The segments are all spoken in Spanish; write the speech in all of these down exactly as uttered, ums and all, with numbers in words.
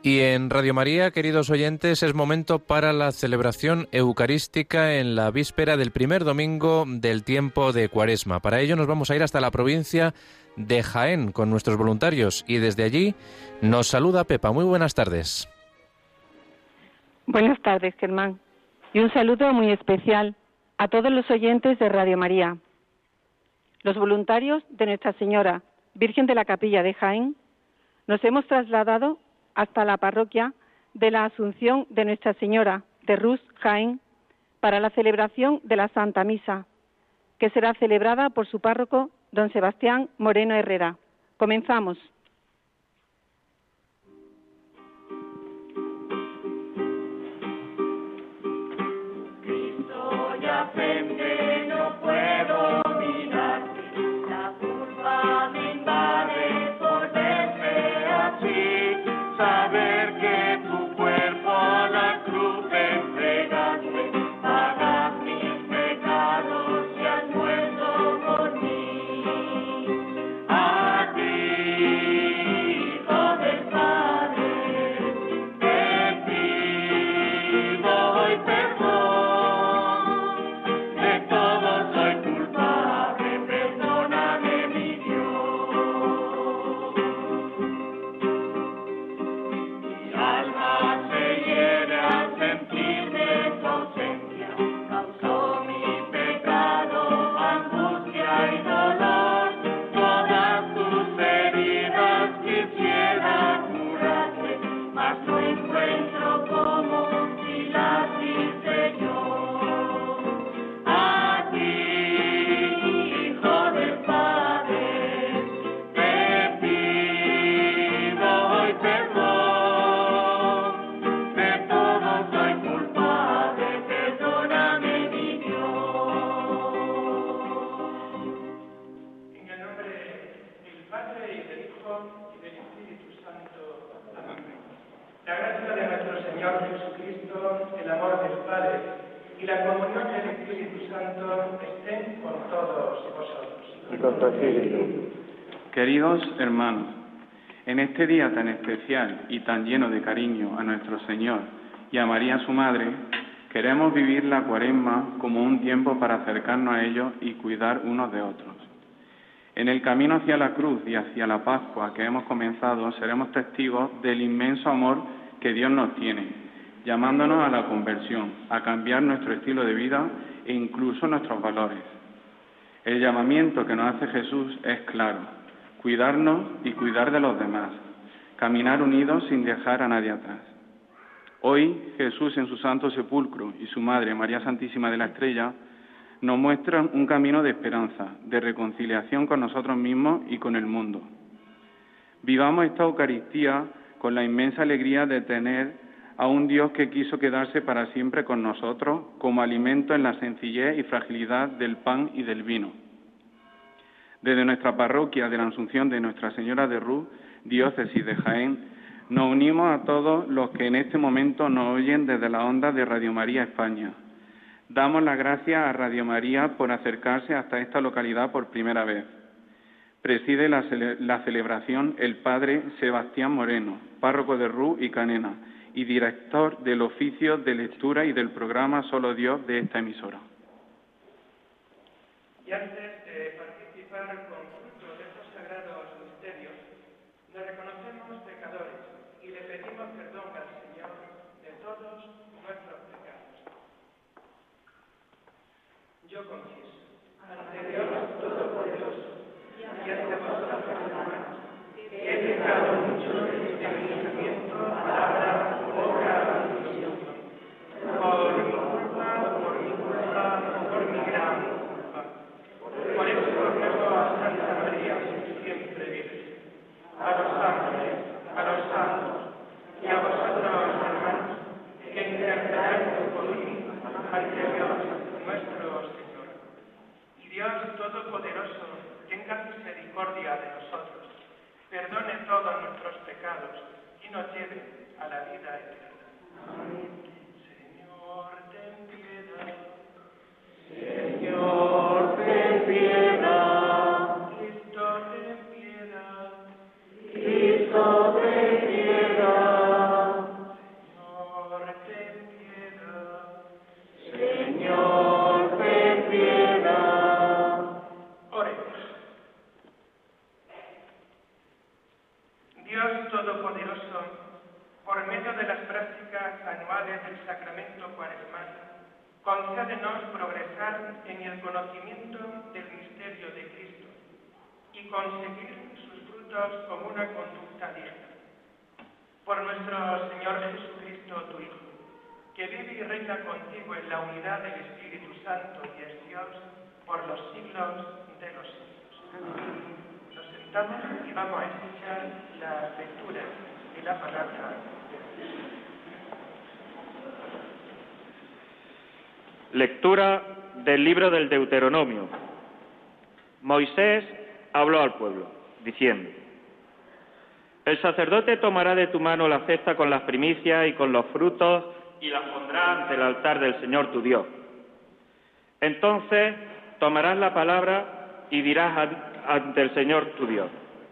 Y en Radio María, queridos oyentes, es momento para la celebración eucarística en la víspera del primer domingo del tiempo de Cuaresma. Para ello nos vamos a ir hasta la provincia de Jaén con nuestros voluntarios y desde allí nos saluda Pepa. Muy buenas tardes. Buenas tardes, Germán. Y un saludo muy especial a todos los oyentes de Radio María. Los voluntarios de Nuestra Señora, Virgen de la Capilla de Jaén, nos hemos trasladado hasta la parroquia de la Asunción de Nuestra Señora de Rus, Jaén, para la celebración de la Santa Misa, que será celebrada por su párroco, don Sebastián Moreno Herrera. Comenzamos. Cristo yacente, no puedo mirarte, la culpa me invade por verte así. Saber que tu cuerpo a la cruz entregaste, pagas mis pecados y has muerto por mí. A ti, Hijo del Padre, te pido hoy perdón, de todo soy culpable, perdóname mi Dios. Alma se hiere al sentirme tu ausencia, causó mi pecado, angustia y dolor, todas tus heridas quisiera curarme, mas no encuentro cómo si las hice yo. A ti, Hijo del Padre, te pido hoy perdón. La gracia de nuestro Señor Jesucristo, el amor del Padre y la comunión del Espíritu Santo estén con todos vosotros. Y con tu espíritu. Queridos hermanos, en este día tan especial y tan lleno de cariño a nuestro Señor y a María su Madre, queremos vivir la Cuaresma como un tiempo para acercarnos a ellos y cuidar unos de otros. En el camino hacia la cruz y hacia la Pascua que hemos comenzado, seremos testigos del inmenso amor que Dios nos tiene, llamándonos a la conversión, a cambiar nuestro estilo de vida e incluso nuestros valores. El llamamiento que nos hace Jesús es claro: cuidarnos y cuidar de los demás, caminar unidos sin dejar a nadie atrás. Hoy Jesús en su santo sepulcro y su Madre María Santísima de la Estrella nos muestran un camino de esperanza, de reconciliación con nosotros mismos y con el mundo. Vivamos esta Eucaristía con la inmensa alegría de tener a un Dios que quiso quedarse para siempre con nosotros como alimento en la sencillez y fragilidad del pan y del vino. Desde nuestra parroquia de la Asunción de Nuestra Señora de Rus, diócesis de Jaén, nos unimos a todos los que en este momento nos oyen desde la onda de Radio María España. Damos las gracias a Radio María por acercarse hasta esta localidad por primera vez. Preside la, cele- la celebración el padre Sebastián Moreno, párroco de Rus y Canena, y director del oficio de lectura y del programa Solo Dios de esta emisora. Y antes de participar con fruto de estos sagrados misterios, nos reconocemos pecadores y le pedimos perdón al Señor de todos nuestros pecados. Yo confieso ante Dios Todopoderoso y ante vosotros, hermanos, que he pecado mucho en este pensamiento, palabra, obra y omisión, por mi culpa, por mi culpa, por mi gran culpa. Por eso ruego a Santa María, siempre Virgen, a los ángeles, a los santos y a vosotros, hermanos, que intercedáis por mí ante Dios, nuestro Señor. Y Dios Todopoderoso tenga misericordia de nosotros, perdone todos nuestros pecados y nos lleve a la vida eterna. Amén. Señor, ten piedad. Señor, ten piedad. Cristo, ten piedad. Cristo, ten piedad. por medio de las prácticas anuales del sacramento cuaresmal, concédenos progresar en el conocimiento del misterio de Cristo y conseguir sus frutos como una conducta digna. Por nuestro Señor Jesucristo, tu Hijo, que vive y reina contigo en la unidad del Espíritu Santo y es Dios por los siglos de los siglos. Amén. Nos sentamos y vamos a escuchar la lectura de la palabra de Dios. Lectura del libro del Deuteronomio. Moisés habló al pueblo, diciendo: El sacerdote tomará de tu mano la cesta con las primicias y con los frutos y las pondrá ante el altar del Señor tu Dios. Entonces tomarás la palabra y dirás ante el Señor tu Dios: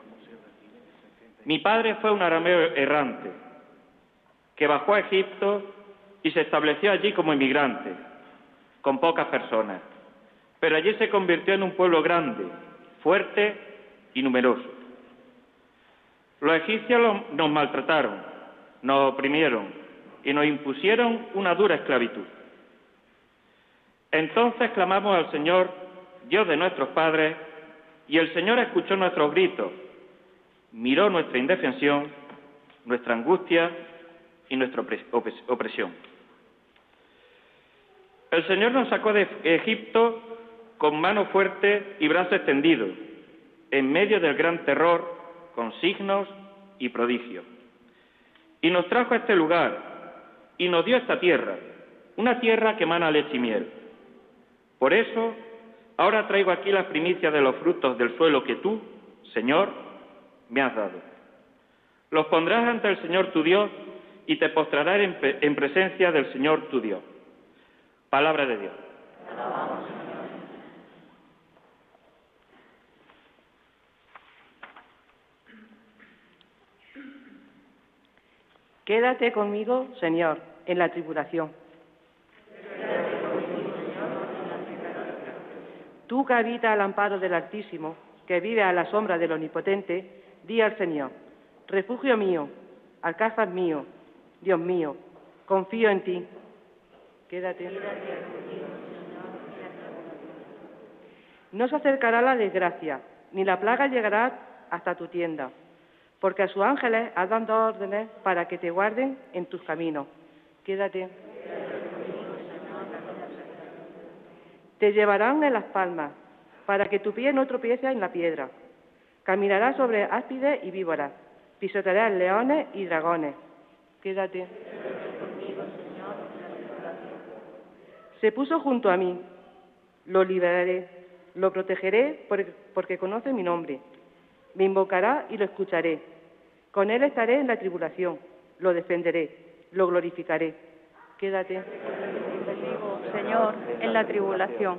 Mi padre fue un arameo errante, que bajó a Egipto y se estableció allí como inmigrante, con pocas personas, pero allí se convirtió en un pueblo grande, fuerte y numeroso. Los egipcios nos maltrataron, nos oprimieron y nos impusieron una dura esclavitud. Entonces clamamos al Señor, Dios de nuestros padres, y el Señor escuchó nuestros gritos, miró nuestra indefensión, nuestra angustia y nuestra opresión. El Señor nos sacó de Egipto con mano fuerte y brazo extendido, en medio del gran terror, con signos y prodigios. Y nos trajo a este lugar, y nos dio esta tierra, una tierra que emana leche y miel. Por eso, ahora traigo aquí las primicias de los frutos del suelo que tú, Señor, me has dado. Los pondrás ante el Señor tu Dios, y te postrarás en, en presencia del Señor tu Dios. Palabra de Dios. Quédate conmigo, Señor, en la tribulación. Tú que habitas al amparo del Altísimo, que vive a la sombra del Omnipotente, di al Señor: refugio mío, alcázar mío, Dios mío, confío en ti. Quédate. No se acercará la desgracia, ni la plaga llegará hasta tu tienda, porque a sus ángeles has dado órdenes para que te guarden en tus caminos. Quédate. Te llevarán en las palmas, para que tu pie no tropiece en la piedra. Caminarás sobre áspides y víboras, pisotearás leones y dragones. Quédate. Se puso junto a mí, lo liberaré, lo protegeré porque conoce mi nombre. Me invocará y lo escucharé. Con él estaré en la tribulación, lo defenderé, lo glorificaré. Quédate. Señor, en la tribulación.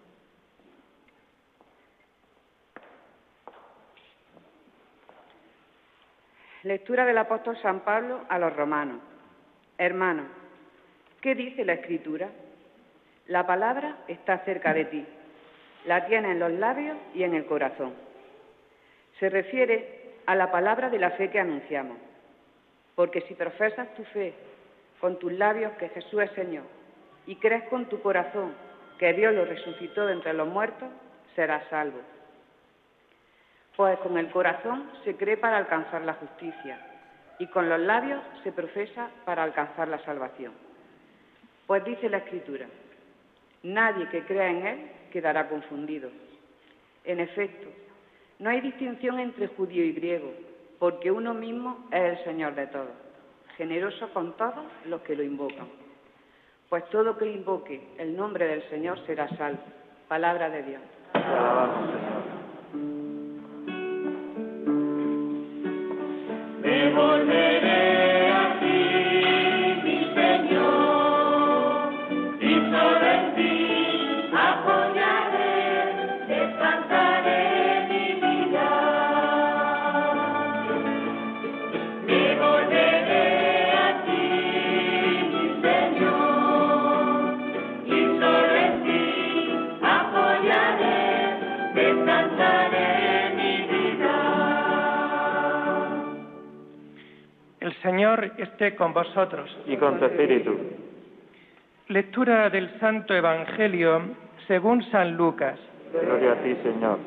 Lectura del apóstol San Pablo a los romanos. Hermanos, ¿qué dice la Escritura? La palabra está cerca de ti, la tienes en los labios y en el corazón. Se refiere a la palabra de la fe que anunciamos, porque si profesas tu fe con tus labios que Jesús es Señor y crees con tu corazón que Dios lo resucitó de entre los muertos, serás salvo. Pues con el corazón se cree para alcanzar la justicia y con los labios se profesa para alcanzar la salvación. Pues dice la Escritura: nadie que crea en Él quedará confundido. En efecto, no hay distinción entre judío y griego, porque uno mismo es el Señor de todos, generoso con todos los que lo invocan. Pues todo que invoque el nombre del Señor será salvo. Palabra de Dios. Alabamos, Señor. Me volveré a ti, mi Señor, y solo en ti apoyaré, descansaré mi vida. Me volveré a ti, mi Señor, y solo en ti apoyaré, descansaré mi vida. Señor esté con vosotros. Y con tu espíritu. Lectura del Santo Evangelio según San Lucas. Gloria a ti, Señor.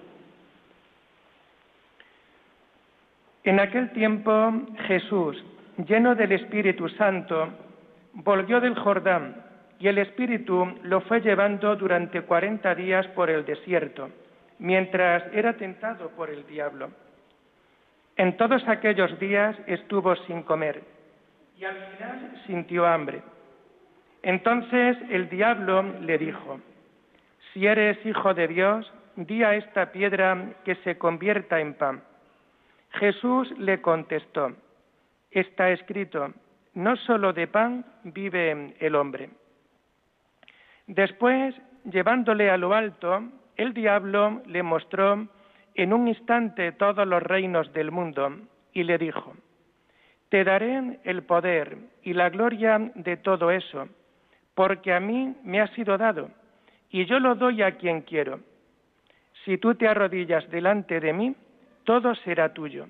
En aquel tiempo Jesús, lleno del Espíritu Santo, volvió del Jordán, y el Espíritu lo fue llevando durante cuarenta días por el desierto, mientras era tentado por el diablo. En todos aquellos días estuvo sin comer, y al final sintió hambre. Entonces el diablo le dijo: si eres hijo de Dios, di a esta piedra que se convierta en pan. Jesús le contestó: está escrito, no solo de pan vive el hombre. Después, llevándole a lo alto, el diablo le mostró en un instante todos los reinos del mundo y le dijo: te daré el poder y la gloria de todo eso, porque a mí me ha sido dado, y yo lo doy a quien quiero. Si tú te arrodillas delante de mí, todo será tuyo.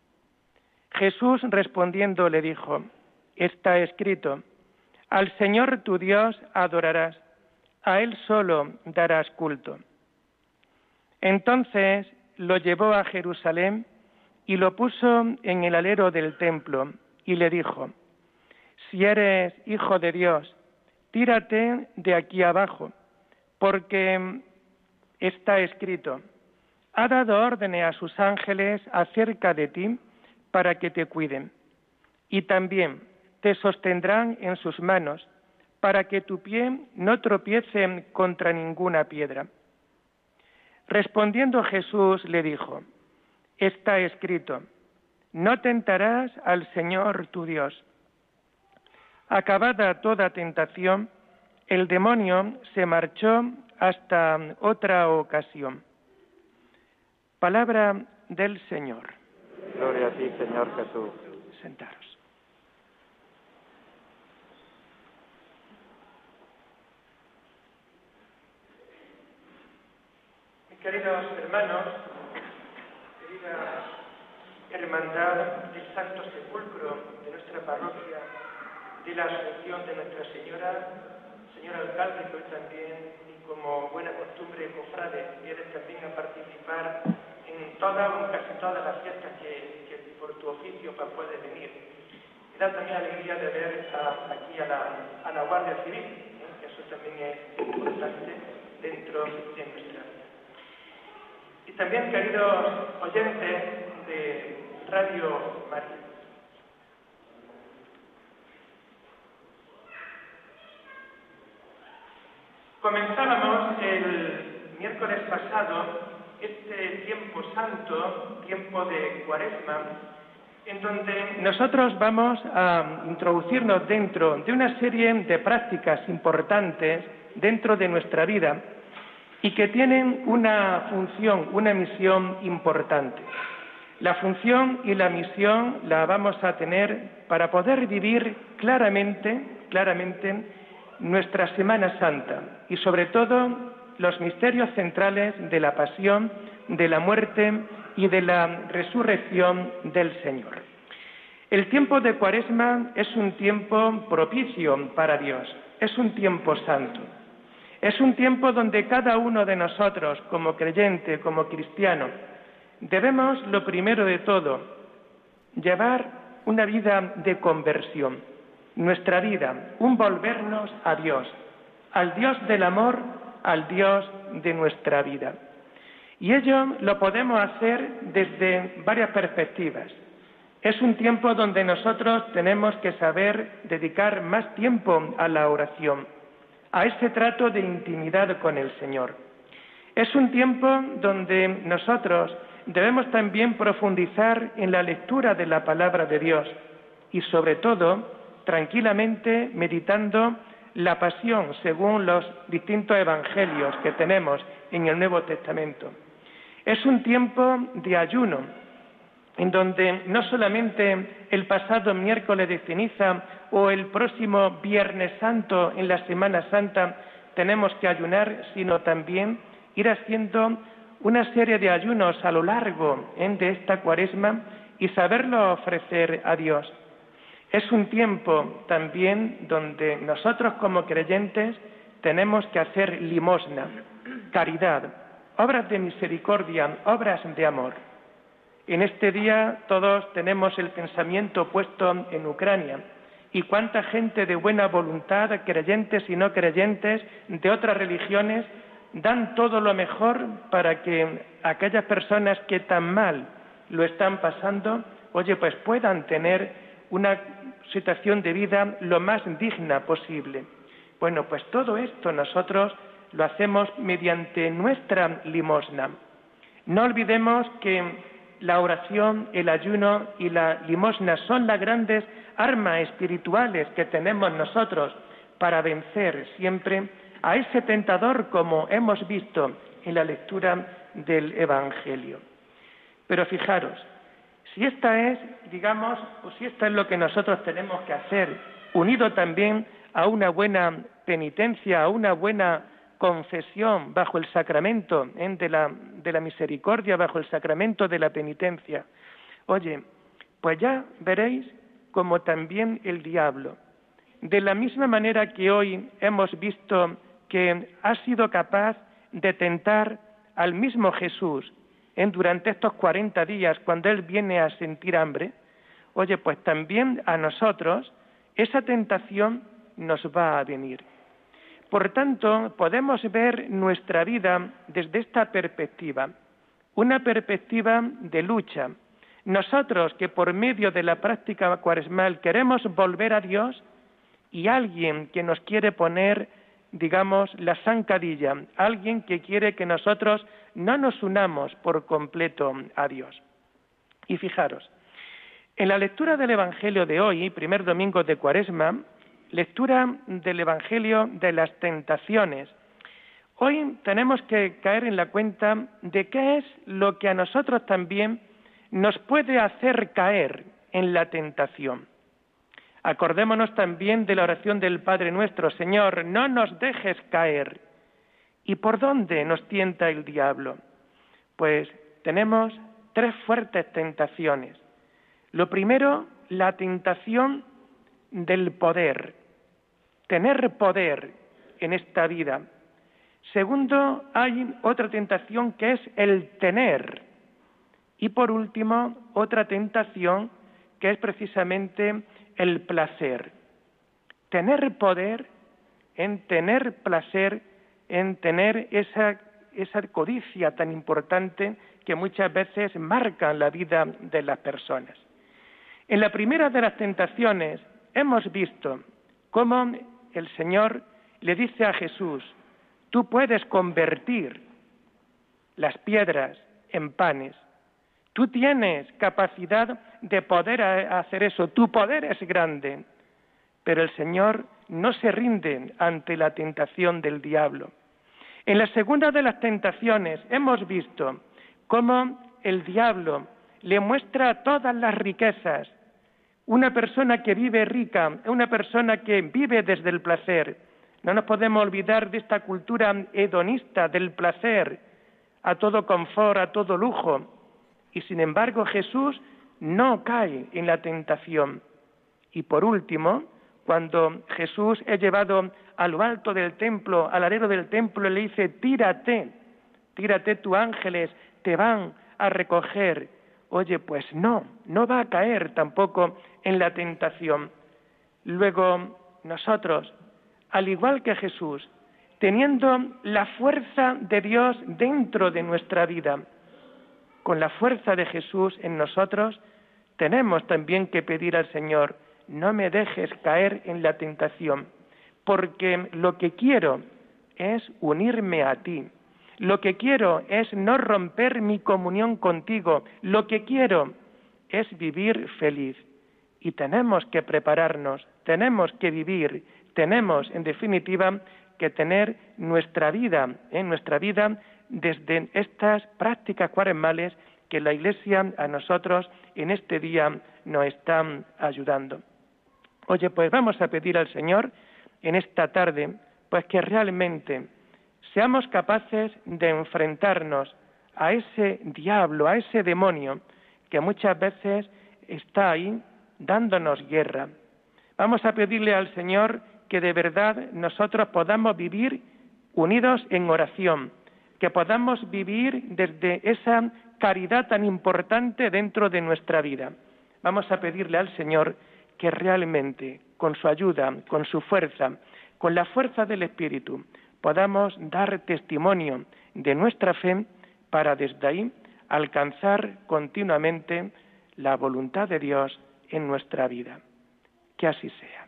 Jesús respondiendo le dijo: está escrito, al Señor tu Dios adorarás, a Él solo darás culto. Entonces lo llevó a Jerusalén y lo puso en el alero del templo y le dijo: si eres hijo de Dios, tírate de aquí abajo, porque está escrito, ha dado órdenes a sus ángeles acerca de ti para que te cuiden, y también te sostendrán en sus manos, para que tu pie no tropiece contra ninguna piedra. Respondiendo Jesús le dijo: está escrito, no tentarás al Señor tu Dios. Acabada toda tentación, el demonio se marchó hasta otra ocasión. Palabra del Señor. Gloria a ti, Señor Jesús. Sentaros. Queridos hermanos, querida hermandad del Santo Sepulcro de nuestra parroquia, de la Asunción de Nuestra Señora, señor alcalde, que hoy también, y como buena costumbre, cofrade, vienes también a participar en todas o en casi todas las fiestas que, que por tu oficio para poder venir. Me da también alegría de ver a, aquí a la, a la Guardia Civil, ¿eh? Que eso también es importante dentro de nuestra vida. Y también, queridos oyentes de Radio María, comenzábamos el miércoles pasado este tiempo santo, tiempo de Cuaresma, en donde nosotros vamos a introducirnos dentro de una serie de prácticas importantes dentro de nuestra vida y que tienen una función, una misión importante. La función y la misión la vamos a tener para poder vivir claramente, claramente nuestra Semana Santa y sobre todo los misterios centrales de la pasión, de la muerte y de la resurrección del Señor. El tiempo de Cuaresma es un tiempo propicio para Dios, es un tiempo santo. Es un tiempo donde cada uno de nosotros, como creyente, como cristiano, debemos, lo primero de todo, llevar una vida de conversión. Nuestra vida, un volvernos a Dios, al Dios del amor, al Dios de nuestra vida. Y ello lo podemos hacer desde varias perspectivas. Es un tiempo donde nosotros tenemos que saber dedicar más tiempo a la oración, a ese trato de intimidad con el Señor. Es un tiempo donde nosotros debemos también profundizar en la lectura de la palabra de Dios y, sobre todo, tranquilamente meditando la pasión según los distintos evangelios que tenemos en el Nuevo Testamento. Es un tiempo de ayuno, en donde no solamente el pasado miércoles de ceniza o el próximo Viernes Santo en la Semana Santa tenemos que ayunar, sino también ir haciendo una serie de ayunos a lo largo ¿eh? de esta Cuaresma y saberlo ofrecer a Dios. Es un tiempo también donde nosotros como creyentes tenemos que hacer limosna, caridad, obras de misericordia, obras de amor. En este día todos tenemos el pensamiento puesto en Ucrania y cuánta gente de buena voluntad, creyentes y no creyentes, de otras religiones, dan todo lo mejor para que aquellas personas que tan mal lo están pasando, oye, pues puedan tener una situación de vida lo más digna posible. Bueno, pues todo esto nosotros lo hacemos mediante nuestra limosna. No olvidemos que la oración, el ayuno y la limosna son las grandes armas espirituales que tenemos nosotros para vencer siempre a ese tentador, como hemos visto en la lectura del Evangelio. Pero fijaros, si esta es, digamos, o si esto es lo que nosotros tenemos que hacer, unido también a una buena penitencia, a una buena confesión bajo el sacramento ¿eh? de, la, de la misericordia, bajo el sacramento de la penitencia, oye, pues ya veréis como también el diablo, de la misma manera que hoy hemos visto que ha sido capaz de tentar al mismo Jesús ¿eh? durante estos cuarenta días cuando Él viene a sentir hambre, oye, pues también a nosotros esa tentación nos va a venir. Por tanto, podemos ver nuestra vida desde esta perspectiva, una perspectiva de lucha. Nosotros que por medio de la práctica cuaresmal queremos volver a Dios y alguien que nos quiere poner, digamos, la zancadilla, alguien que quiere que nosotros no nos unamos por completo a Dios. Y fijaros, en la lectura del Evangelio de hoy, primer domingo de Cuaresma, lectura del Evangelio de las tentaciones. Hoy tenemos que caer en la cuenta de qué es lo que a nosotros también nos puede hacer caer en la tentación. Acordémonos también de la oración del Padre Nuestro: Señor, no nos dejes caer. ¿Y por dónde nos tienta el diablo? Pues tenemos tres fuertes tentaciones. Lo primero, la tentación del poder, tener poder en esta vida. Segundo, hay otra tentación que es el tener. Y por último, otra tentación que es precisamente el placer. Tener poder, en tener placer, en tener esa, esa codicia tan importante que muchas veces marca la vida de las personas. En la primera de las tentaciones hemos visto cómo el Señor le dice a Jesús: tú puedes convertir las piedras en panes, tú tienes capacidad de poder hacer eso, tu poder es grande. Pero el Señor no se rinde ante la tentación del diablo. En la segunda de las tentaciones hemos visto cómo el diablo le muestra todas las riquezas. Una persona que vive rica, una persona que vive desde el placer. No nos podemos olvidar de esta cultura hedonista del placer, a todo confort, a todo lujo. Y sin embargo Jesús no cae en la tentación. Y por último, cuando Jesús es llevado a lo alto del templo, al alero del templo, le dice: tírate, tírate, tus ángeles te van a recoger. Oye, pues no, no va a caer tampoco en la tentación. Luego, nosotros, al igual que Jesús, teniendo la fuerza de Dios dentro de nuestra vida, con la fuerza de Jesús en nosotros, tenemos también que pedir al Señor: no me dejes caer en la tentación, porque lo que quiero es unirme a ti. Lo que quiero es no romper mi comunión contigo. Lo que quiero es vivir feliz. Y tenemos que prepararnos, tenemos que vivir, tenemos, en definitiva, que tener nuestra vida, ¿eh? nuestra vida desde estas prácticas cuaresmales que la Iglesia a nosotros en este día nos está ayudando. Oye, pues vamos a pedir al Señor en esta tarde, pues que realmente seamos capaces de enfrentarnos a ese diablo, a ese demonio que muchas veces está ahí dándonos guerra, Vamos a pedirle al Señor que de verdad nosotros podamos vivir unidos en oración, que podamos vivir desde esa caridad tan importante dentro de nuestra vida. Vamos a pedirle al Señor que realmente, con su ayuda, con su fuerza, con la fuerza del Espíritu, podamos dar testimonio de nuestra fe para desde ahí alcanzar continuamente la voluntad de Dios en nuestra vida. Que así sea.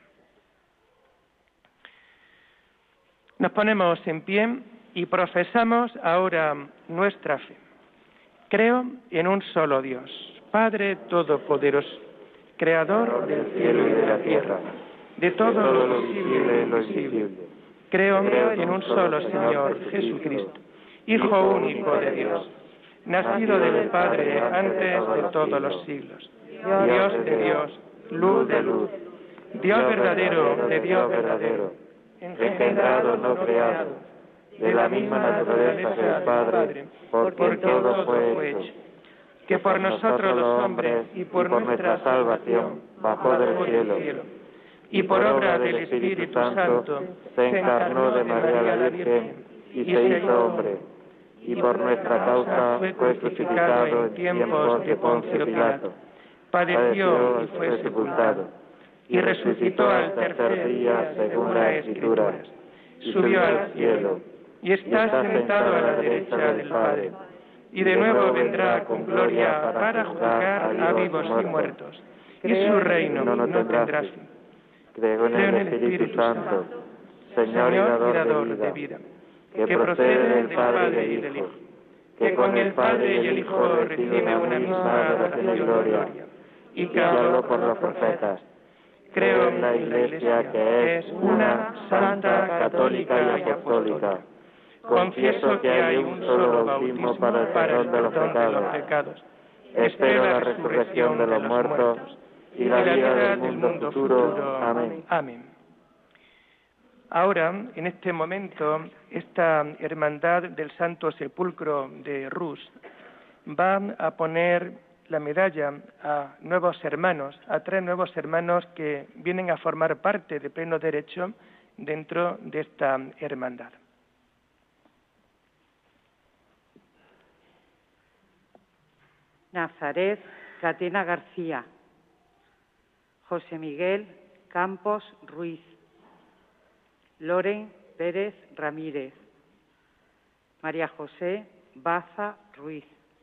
Nos ponemos en pie y profesamos ahora nuestra fe. Creo en un solo Dios, Padre Todopoderoso, Creador del cielo y de la tierra, de todo lo visible y lo invisible. Creo en un solo Señor, Jesucristo, Hijo único de Dios, nacido del Padre antes de todos los siglos, Dios de Dios, luz de luz, Dios verdadero de Dios verdadero, engendrado, no creado, de la misma naturaleza que el Padre, porque todo fue hecho, que por nosotros los hombres y por nuestra salvación bajó del cielo, y por obra del Espíritu Santo se encarnó de María la Virgen y se hizo hombre, y por nuestra causa fue crucificado en tiempos de Poncio Pilato, padeció y fue sepultado, y resucitó al tercer día según las Escrituras, subió al cielo, y está sentado a la derecha del Padre, y de nuevo vendrá con gloria para juzgar a vivos y muertos, y su reino no tendrá fin. Creo en el Espíritu Santo, Señor y dador de vida, que procede del Padre y del Hijo, que con el Padre y el Hijo recibe una misma adoración y gloria, y que habló por los profetas. Creo en la Iglesia, que es una, santa, católica y apostólica. Confieso que hay un solo bautismo para el perdón de los pecados. Espero la resurrección de los muertos y la vida del mundo futuro. Amén. Amén. Ahora, en este momento, esta hermandad del Santo Sepulcro de Rus va a poner la medalla a nuevos hermanos, a tres nuevos hermanos que vienen a formar parte de pleno derecho dentro de esta hermandad. Nazaret Catena García, José Miguel Campos Ruiz, Loren Pérez Ramírez, María José Baza Ruiz.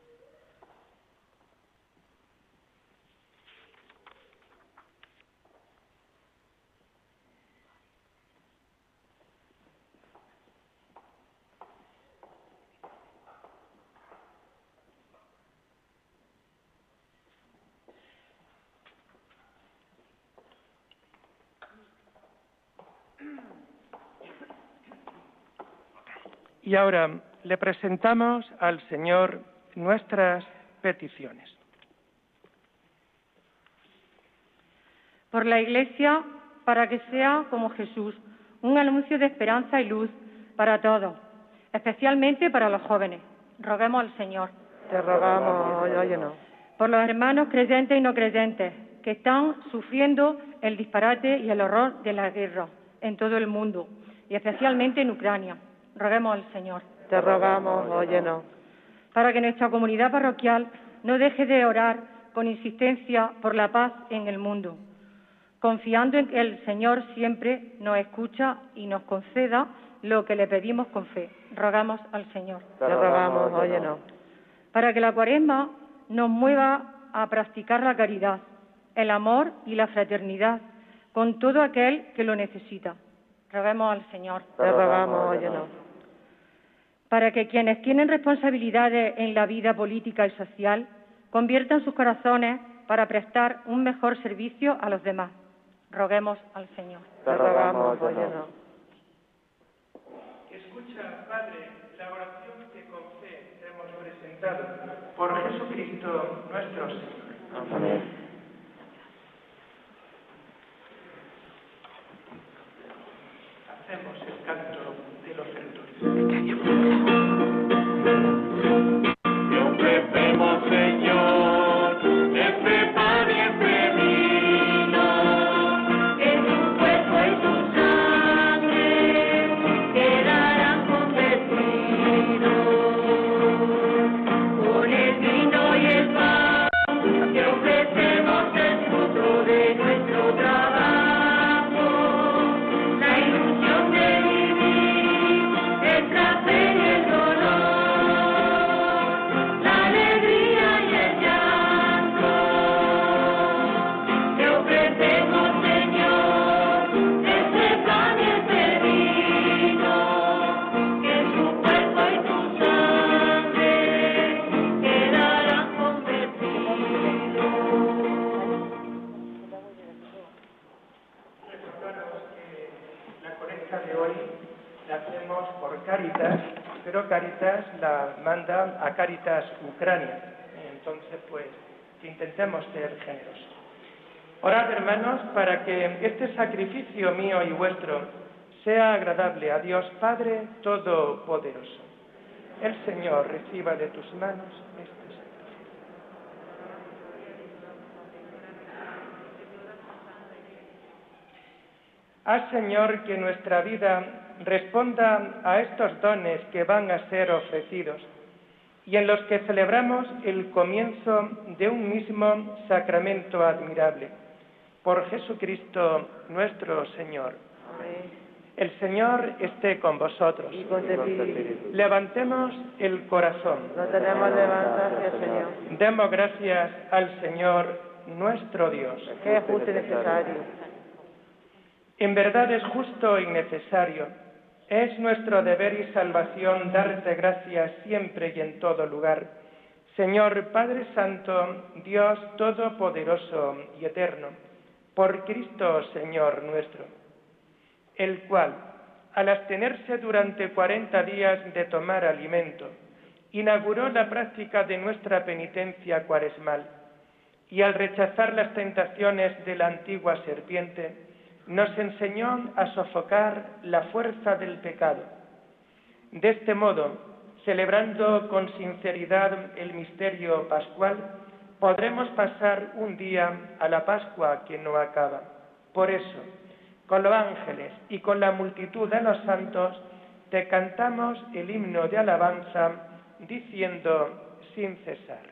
Y ahora le presentamos al Señor nuestras peticiones. Por la Iglesia, para que sea, como Jesús, un anuncio de esperanza y luz para todos, especialmente para los jóvenes. Roguemos al Señor. Te rogamos, óyenos. Por los hermanos creyentes y no creyentes, que están sufriendo el disparate y el horror de la guerra en todo el mundo, y especialmente en Ucrania. Roguemos al Señor. Te rogamos, óyenos. Para que nuestra comunidad parroquial no deje de orar con insistencia por la paz en el mundo, confiando en que el Señor siempre nos escucha y nos conceda lo que le pedimos con fe. Rogamos al Señor. Te rogamos, óyenos. Para que la Cuaresma nos mueva a practicar la caridad, el amor y la fraternidad con todo aquel que lo necesita. Roguemos al Señor. Te rogamos, óyenos. Para que quienes tienen responsabilidades en la vida política y social conviertan sus corazones para prestar un mejor servicio a los demás. Roguemos al Señor. Te rogamos, óyenos. Escucha, Padre, la oración que con fe te hemos presentado por Jesucristo nuestro Señor. Amén. Hacemos el canto del ofertorio. Te ofrecemos, Señor, este pan y este vino, en misa de hoy la hacemos por Cáritas, pero Cáritas la manda a Cáritas Ucrania. Entonces, pues, que intentemos ser generosos. Orad, hermanos, para que este sacrificio mío y vuestro sea agradable a Dios Padre Todopoderoso. El Señor reciba de tus manos este sacrificio. Haz, Señor, que nuestra vida responda a estos dones que van a ser ofrecidos y en los que celebramos el comienzo de un mismo sacramento admirable. Por Jesucristo nuestro Señor. Amén. El Señor esté con vosotros. Y con tu espíritu. Levantemos el corazón. Lo tenemos levantado hacia el Señor. Demos gracias al Señor nuestro Dios. Que es justo y necesario. En verdad es justo y necesario. Es nuestro deber y salvación darte gracias siempre y en todo lugar. Señor Padre Santo, Dios Todopoderoso y Eterno, por Cristo Señor nuestro, el cual, al abstenerse durante cuarenta días de tomar alimento, inauguró la práctica de nuestra penitencia cuaresmal, y al rechazar las tentaciones de la antigua serpiente, nos enseñó a sofocar la fuerza del pecado. De este modo, celebrando con sinceridad el misterio pascual, podremos pasar un día a la Pascua que no acaba. Por eso, con los ángeles y con la multitud de los santos, te cantamos el himno de alabanza, diciendo sin cesar.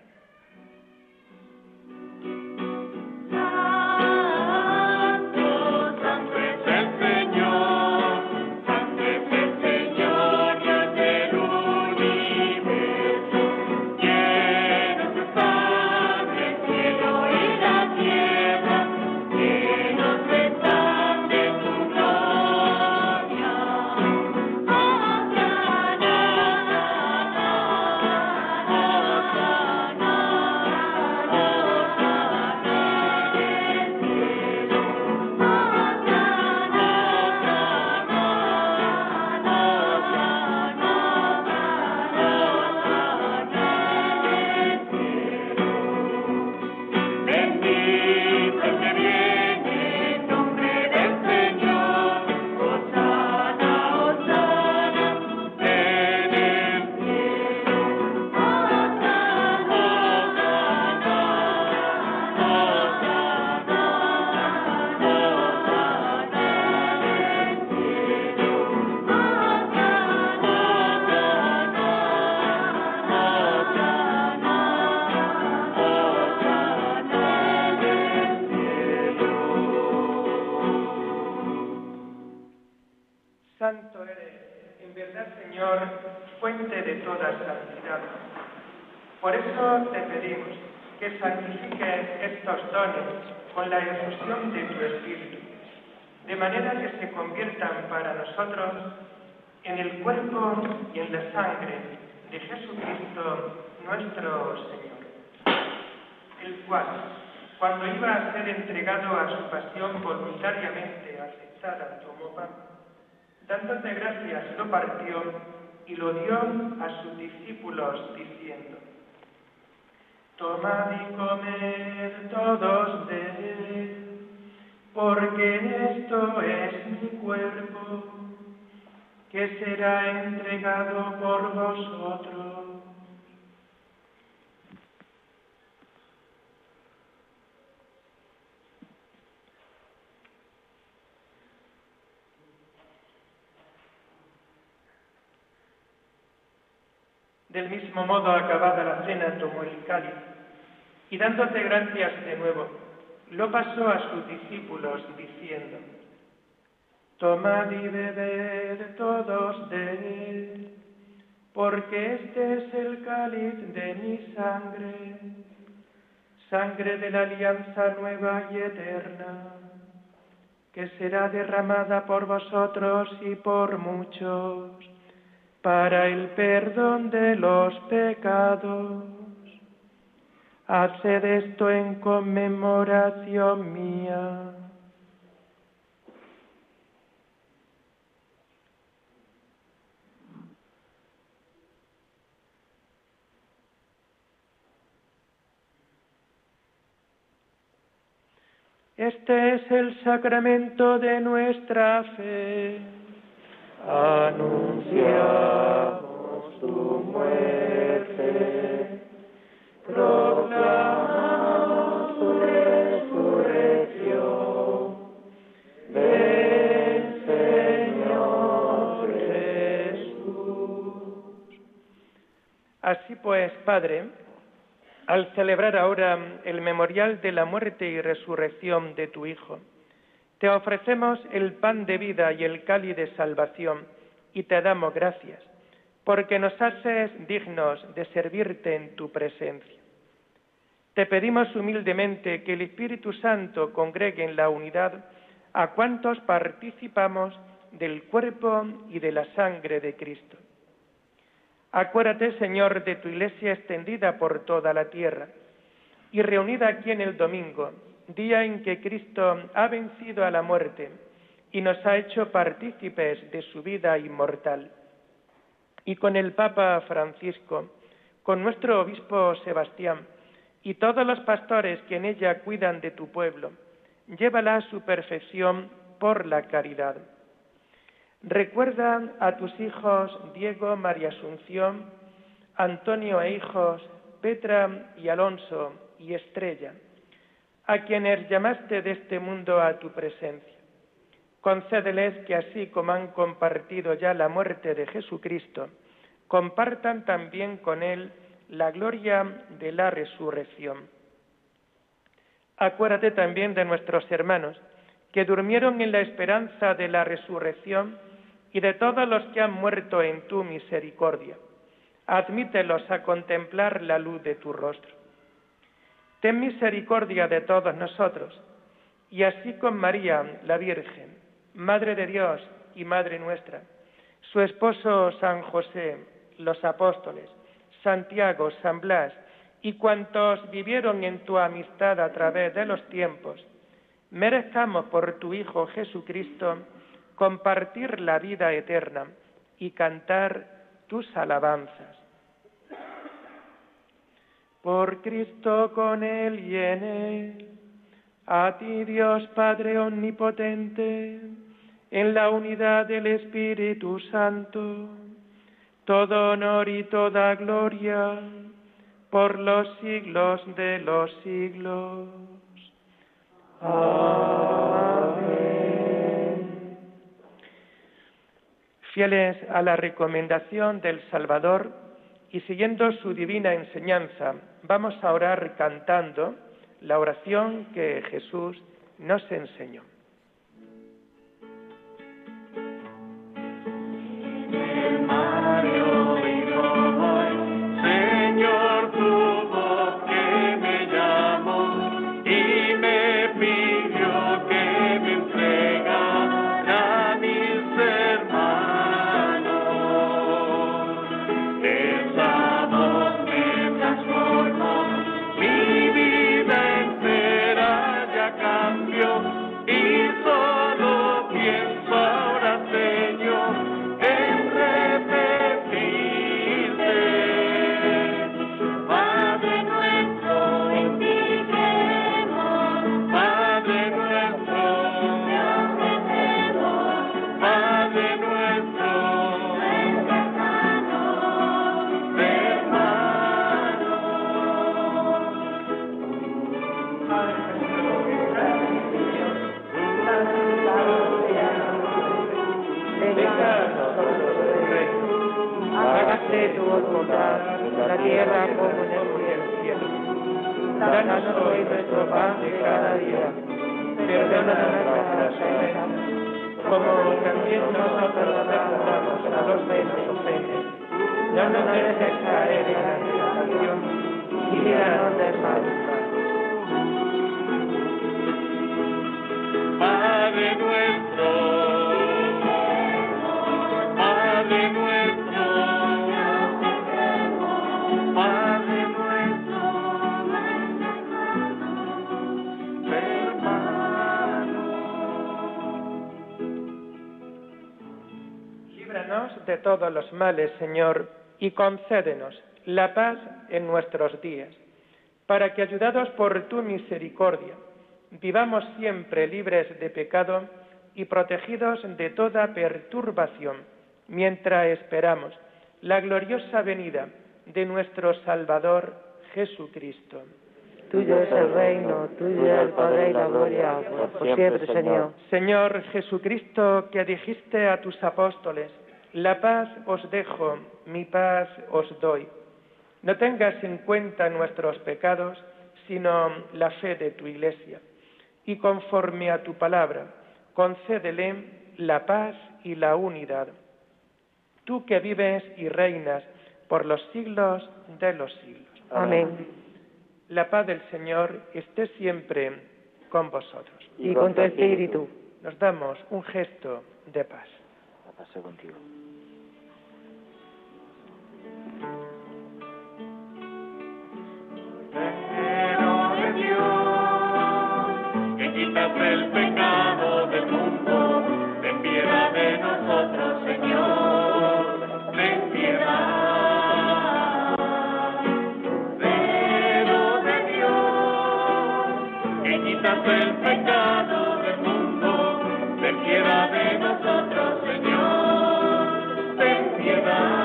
Santo eres, en verdad, Señor, fuente de toda santidad. Por eso te pedimos que santifiques estos dones con la efusión de tu Espíritu, de manera que se conviertan para nosotros en el cuerpo y en la sangre de Jesucristo nuestro Señor, el cual, cuando iba a ser entregado a su pasión voluntariamente aceptada, tomó pan. Dándote gracias, lo partió y lo dio a sus discípulos, diciendo: Tomad y comed todos de él, porque esto es mi cuerpo, que será entregado por vosotros. Del mismo modo, acabada la cena, tomó el cáliz y, dándote gracias de nuevo, lo pasó a sus discípulos, diciendo: Tomad y bebed todos de él, porque este es el cáliz de mi sangre, sangre de la alianza nueva y eterna, que será derramada por vosotros y por muchos, para el perdón de los pecados. Haced esto en conmemoración mía. Este es el sacramento de nuestra fe. Anunciamos tu muerte, proclamamos tu resurrección. Ven, Señor Jesús. Así pues, Padre, al celebrar ahora el memorial de la muerte y resurrección de tu Hijo, te ofrecemos el pan de vida y el cáliz de salvación y te damos gracias, porque nos haces dignos de servirte en tu presencia. Te pedimos humildemente que el Espíritu Santo congregue en la unidad a cuantos participamos del cuerpo y de la sangre de Cristo. Acuérdate, Señor, de tu Iglesia extendida por toda la tierra y reunida aquí en el domingo, día en que Cristo ha vencido a la muerte y nos ha hecho partícipes de su vida inmortal. Y con el Papa Francisco, con nuestro obispo Sebastián y todos los pastores que en ella cuidan de tu pueblo, llévala a su perfección por la caridad. Recuerda a tus hijos Diego, María Asunción, Antonio e hijos, Petra y Alonso y Estrella, a quienes llamaste de este mundo a tu presencia. Concédeles que así como han compartido ya la muerte de Jesucristo, compartan también con Él la gloria de la resurrección. Acuérdate también de nuestros hermanos que durmieron en la esperanza de la resurrección y de todos los que han muerto en tu misericordia. Admítelos a contemplar la luz de tu rostro. Ten misericordia de todos nosotros, y así con María, la Virgen, Madre de Dios y Madre nuestra, su esposo San José, los apóstoles, Santiago, San Blas, y cuantos vivieron en tu amistad a través de los tiempos, merezcamos por tu Hijo Jesucristo compartir la vida eterna y cantar tus alabanzas. Por Cristo, con Él y en Él, a ti Dios Padre Omnipotente, en la unidad del Espíritu Santo, todo honor y toda gloria por los siglos de los siglos. Amén. Fieles a la recomendación del Salvador y siguiendo su divina enseñanza, vamos a orar cantando la oración que Jesús nos enseñó. Señor, tu voz que me llamó y me pidió que me entregara a mis hermanos. Esa voz me transformó, mi vida entera ya cambió y solo pienso ahora, Señor, en repetirte. Padre nuestro, en ti creemos. Padre nuestro, te ofrecemos. Padre nuestro, nuestros hermanos, hermanos. Venga a nosotros el reino, hágase tu voluntad en la tierra como en el cielo. Danos hoy nuestro pan de cada día. Perdona nuestras ofensas, como también nosotros perdonamos a los que nos ofenden. No nos dejes caer en la tentación y líbranos del mal. Padre nuestro, Padre nuestro, Padre nuestro, hermano. Líbranos de todos los males, Señor, y concédenos la paz en nuestros días, para que, ayudados por tu misericordia, vivamos siempre libres de pecado y protegidos de toda perturbación, mientras esperamos la gloriosa venida de nuestro Salvador Jesucristo. Tuyo es el reino, tuyo es el poder y la gloria, por siempre, Señor. Señor Jesucristo, que dijiste a tus apóstoles, la paz os dejo, mi paz os doy. No tengas en cuenta nuestros pecados, sino la fe de tu Iglesia. Y conforme a tu palabra, concédele la paz y la unidad. Tú que vives y reinas por los siglos de los siglos. Amén. La paz del Señor esté siempre con vosotros. Y con tu espíritu. Nos damos un gesto de paz. La paz sea contigo. Cordero de Dios, que quitas el pecado del mundo, ten piedad de nosotros, Señor, ten piedad. Cordero de Dios, que quitas el pecado del mundo, ten piedad de nosotros, Señor, ten piedad.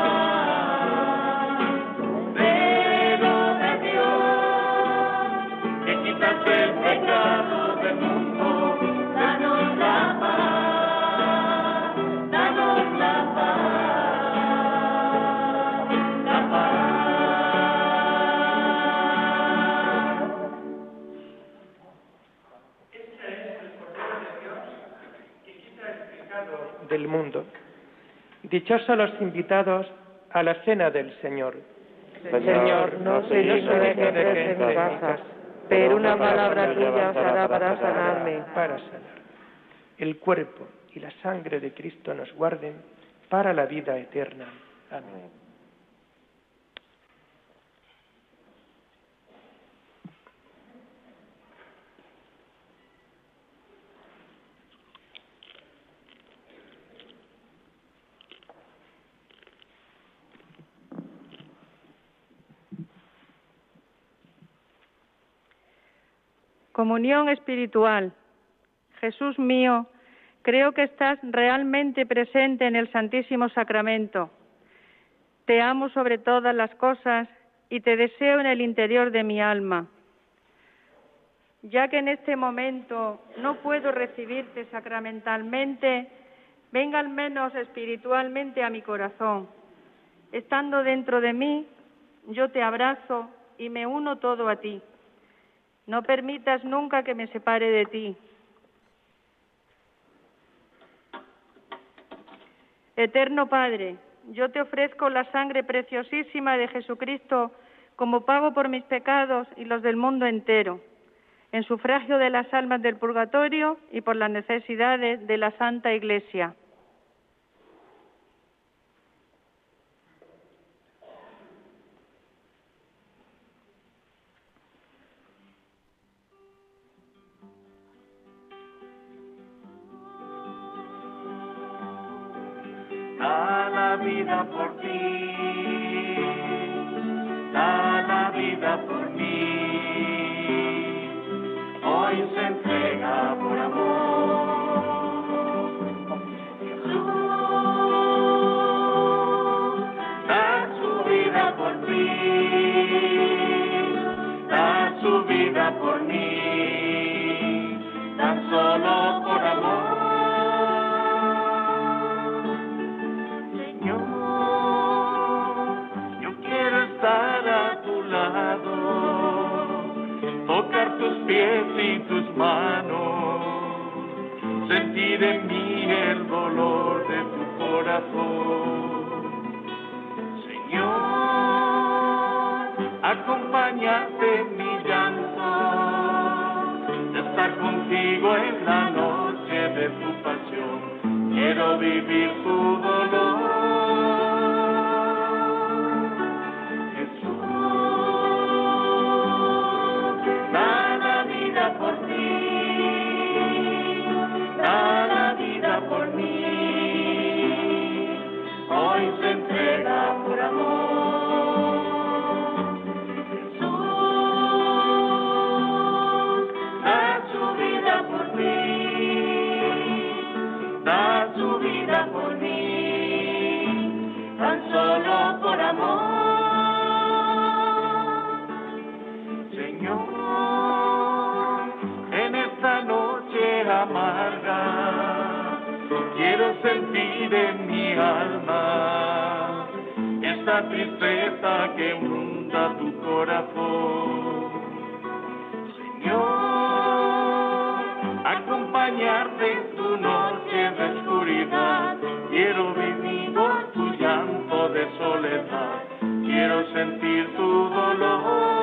El pecado del mundo, danos la paz, danos la paz, la paz. Este es el Cordero de Dios que quita el pecado del mundo. Dichosos los invitados a la cena del Señor. Señor, Señor no soy digno de que entres en mi casa, pero una palabra tuya bastará para sanarme. Para sanar. El cuerpo y la sangre de Cristo nos guarden para la vida eterna. Amén. Comunión espiritual. Jesús mío, creo que estás realmente presente en el Santísimo Sacramento. Te amo sobre todas las cosas y te deseo en el interior de mi alma. Ya que en este momento no puedo recibirte sacramentalmente, venga al menos espiritualmente a mi corazón. Estando dentro de mí, yo te abrazo y me uno todo a ti. No permitas nunca que me separe de ti. Eterno Padre, yo te ofrezco la sangre preciosísima de Jesucristo como pago por mis pecados y los del mundo entero, en sufragio de las almas del purgatorio y por las necesidades de la Santa Iglesia. Da la vida por ti, da la vida por mí, hoy se entrega por amor. Jesús da su vida por ti, da su vida por mí, tan solo por amor. Tocar tus pies y tus manos, sentir en mí el dolor de tu corazón. Señor, acompáñate en mi llanto, de estar contigo en la noche de tu pasión. Quiero vivir tu dolor. Por ti, da la vida por mí, hoy se entrega por amor. Jesús, da quiero sentir en mi alma esa tristeza que inunda tu corazón. Señor, acompañarte en tu noche de oscuridad, quiero vivir por tu llanto de soledad, quiero sentir tu dolor.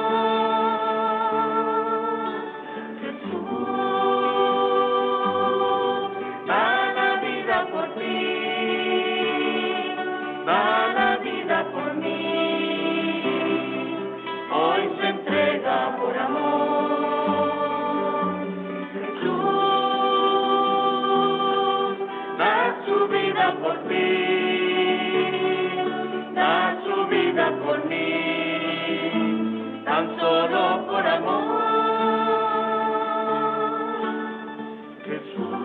Da la vida por mí, hoy se entrega por amor. Jesús da su vida por ti, da su vida por mí, tan solo por amor. Jesús.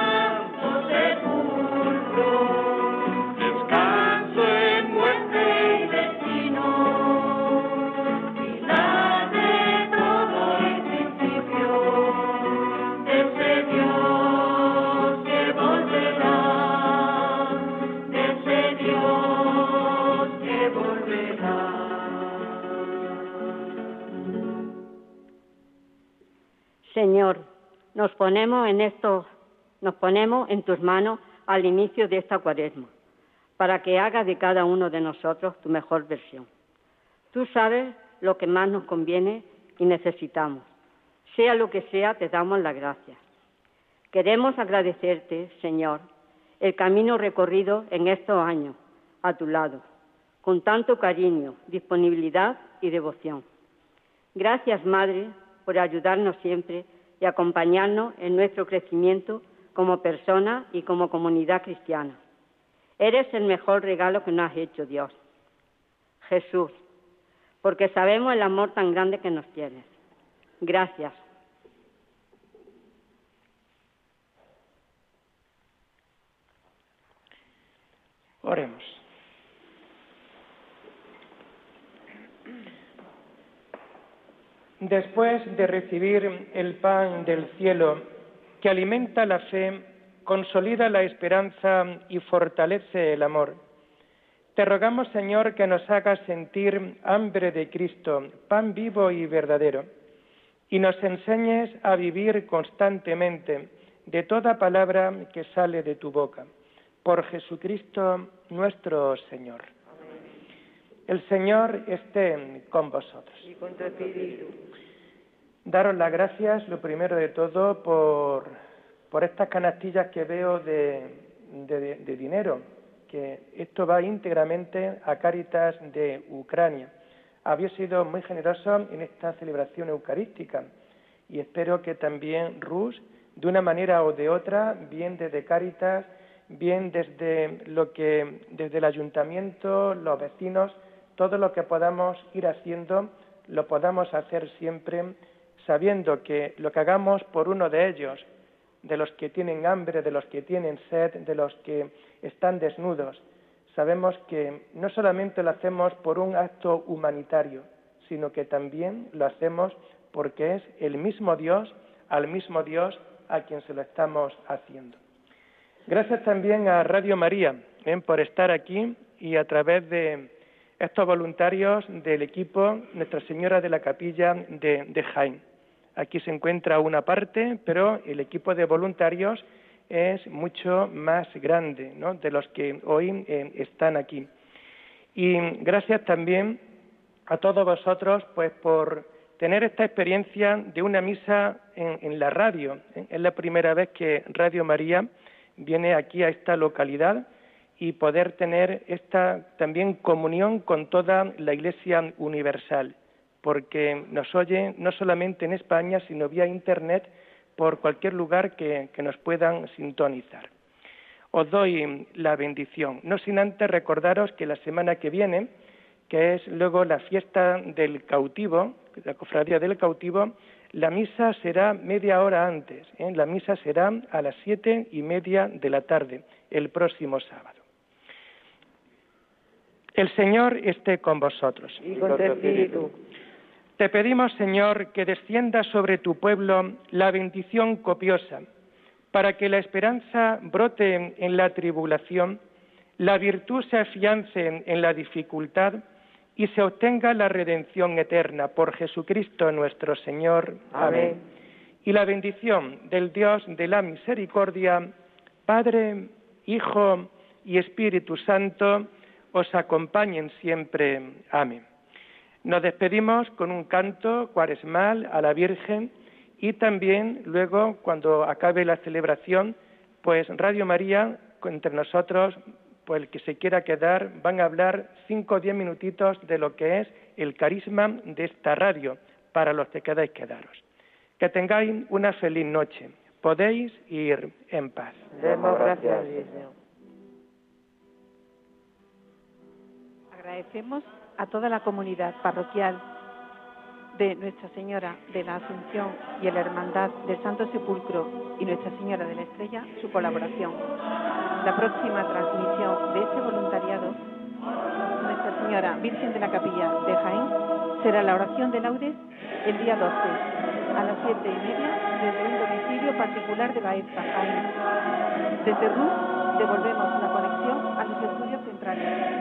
Descanso en muerte Señor, nos ponemos en esto, nos ponemos en tus manos al inicio de esta Cuaresma, para que hagas de cada uno de nosotros tu mejor versión. Tú sabes lo que más nos conviene y necesitamos. Sea lo que sea, te damos las gracias. Queremos agradecerte, Señor, el camino recorrido en estos años, a tu lado, con tanto cariño, disponibilidad y devoción. Gracias, Madre, por ayudarnos siempre y acompañarnos en nuestro crecimiento como persona y como comunidad cristiana. Eres el mejor regalo que nos has hecho, Dios. Jesús, porque sabemos el amor tan grande que nos tienes. Gracias. Oremos. Después de recibir el pan del cielo, que alimenta la fe, consolida la esperanza y fortalece el amor, te rogamos, Señor, que nos hagas sentir hambre de Cristo, pan vivo y verdadero, y nos enseñes a vivir constantemente de toda palabra que sale de tu boca. Por Jesucristo nuestro Señor. El Señor esté con vosotros. Y con tu espíritu. Daros las gracias, lo primero de todo, por, por estas canastillas que veo de, de, de dinero, que esto va íntegramente a Cáritas de Ucrania. Habéis sido muy generosos en esta celebración eucarística y espero que también Rus, de una manera o de otra, bien desde Cáritas, bien desde lo que desde el ayuntamiento, los vecinos, todo lo que podamos ir haciendo, lo podamos hacer siempre sabiendo que lo que hagamos por uno de ellos, de los que tienen hambre, de los que tienen sed, de los que están desnudos, sabemos que no solamente lo hacemos por un acto humanitario, sino que también lo hacemos porque es el mismo Dios, al mismo Dios a quien se lo estamos haciendo. Gracias también a Radio María ¿eh? por estar aquí y a través de estos voluntarios del equipo Nuestra Señora de la Capilla de, de Jaén. Aquí se encuentra una parte, pero el equipo de voluntarios es mucho más grande, ¿no?, de los que hoy eh, están aquí. Y gracias también a todos vosotros pues por tener esta experiencia de una misa en, en la radio. ¿eh? Es la primera vez que Radio María viene aquí a esta localidad y poder tener esta también comunión con toda la Iglesia universal, porque nos oye no solamente en España, sino vía Internet por cualquier lugar que, que nos puedan sintonizar. Os doy la bendición, no sin antes recordaros que la semana que viene, que es luego la fiesta del cautivo, la cofradía del cautivo, la misa será media hora antes, ¿eh? La misa será a las siete y media de la tarde, el próximo sábado. El Señor esté con vosotros. Y con tu espíritu. Te pedimos, Señor, que descienda sobre tu pueblo la bendición copiosa, para que la esperanza brote en la tribulación, la virtud se afiance en la dificultad y se obtenga la redención eterna por Jesucristo nuestro Señor. Amén. Y la bendición del Dios de la misericordia, Padre, Hijo y Espíritu Santo, os acompañen siempre. Amén. Nos despedimos con un canto cuaresmal a la Virgen y también luego, cuando acabe la celebración, pues Radio María, entre nosotros, pues el que se quiera quedar, van a hablar cinco o diez minutitos de lo que es el carisma de esta radio, para los que quedáis quedaros. Que tengáis una feliz noche. Podéis ir en paz. Demos gracias a Dios. Agradecemos a toda la comunidad parroquial de Nuestra Señora de la Asunción y la Hermandad del Santo Sepulcro y Nuestra Señora de la Estrella su colaboración. La próxima transmisión de este voluntariado, Nuestra Señora Virgen de la Capilla de Jaén, será la oración de laudes el día doce a las siete y media desde un domicilio particular de Baeza, Jaén. Desde Rus devolvemos la conexión a los estudios centrales.